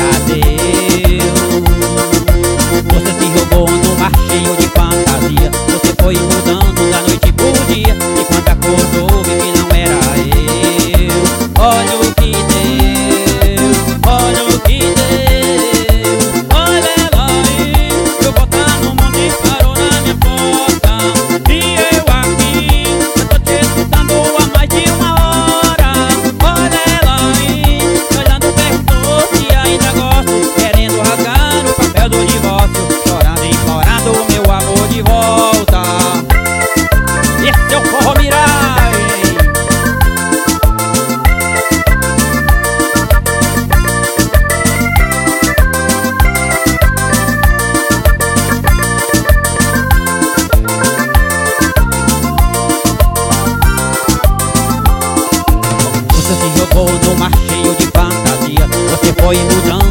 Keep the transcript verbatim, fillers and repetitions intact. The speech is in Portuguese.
deu. Você se jogou no mar cheio de fantasia. Você foi mudando da noite pro dia, e quando acordou vi que não era eu. Olha o que deu, olha o que deu. Olha ela aí, eu botar no mundo e parou na minha porta. E eu aqui, eu tô te escutando há mais de uma hora. Olha ela aí, olhando perto e ainda gosto, querendo rasgar o papel do divórcio, chorando e implorando o meu amor de volta. Esse é o Forró Miragem. Você se jogou no mar cheio de fantasia. Você foi mudando